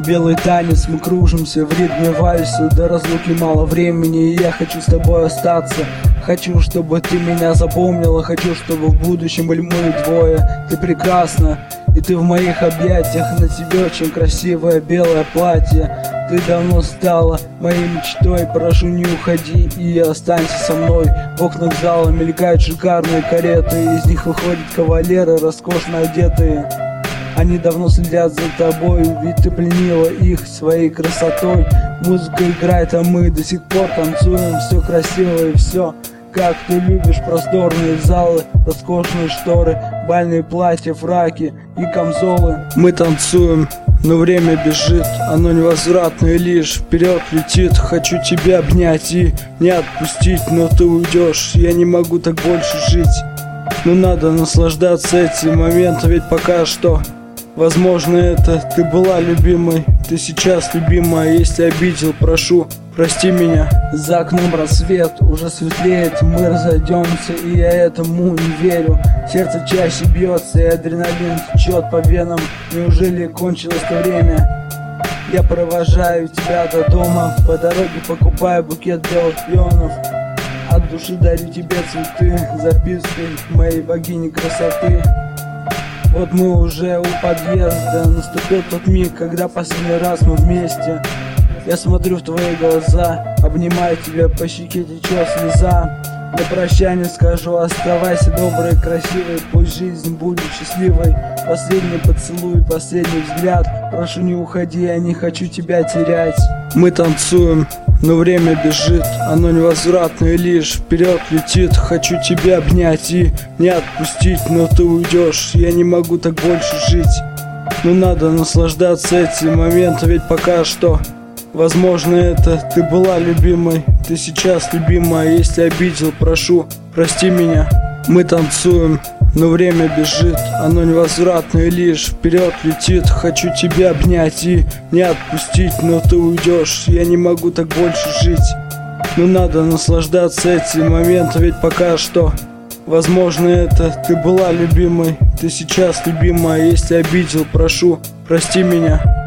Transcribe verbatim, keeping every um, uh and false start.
белый танец, мы кружимся в ритме вальса. До разлуки мало времени, и я хочу с тобой остаться. Хочу, чтобы ты меня запомнила, хочу, чтобы в будущем были мы двое. Ты прекрасна, и ты в моих объятиях. На тебе очень красивое белое платье. Ты давно стала моей мечтой. Прошу, не уходи и останься со мной. В окнах зала мелькают шикарные кареты. Из них выходят кавалеры, роскошно одетые. Они давно следят за тобой, ведь ты пленила их своей красотой. Музыка играет, а мы до сих пор танцуем. Все красиво и все, как ты любишь. Просторные залы, роскошные шторы, бальные платья, фраки и камзолы. Мы танцуем, но время бежит, оно невозвратно и лишь вперед летит. Хочу тебя обнять и не отпустить, но ты уйдешь, я не могу так больше жить. Но надо наслаждаться этим моментом, ведь пока что возможно это ты была любимой, ты сейчас любимая. Если обидел, прошу, прости меня. За окном рассвет, уже светлеет, мы разойдемся, и я этому не верю. Сердце чаще бьется, и адреналин течет по венам. Неужели кончилось то время? Я провожаю тебя до дома, по дороге покупаю букет белых пионов. От души дарю тебе цветы, запиской моей богини красоты. Вот мы уже у подъезда, наступил тот миг, когда последний раз мы вместе. Я смотрю в твои глаза, обнимаю тебя, по щеке течет слеза. На прощание скажу: оставайся доброй, красивой, пусть жизнь будет счастливой. Последний поцелуй, последний взгляд, прошу, не уходи, я не хочу тебя терять. Мы танцуем, но время бежит, оно невозвратно и лишь вперед летит. Хочу тебя обнять и не отпустить, но ты уйдешь, я не могу так больше жить. Но надо наслаждаться этим моментом, ведь пока что возможно это ты была любимой, ты сейчас любимая. Если обидел, прошу, прости меня. Мы танцуем, но время бежит, оно невозвратно и лишь вперед летит. Хочу тебя обнять и не отпустить, но ты уйдешь, я не могу так больше жить. Но надо наслаждаться этим моментом, ведь пока что возможно это ты была любимой, ты сейчас любимая. Если обидел, прошу, прости меня.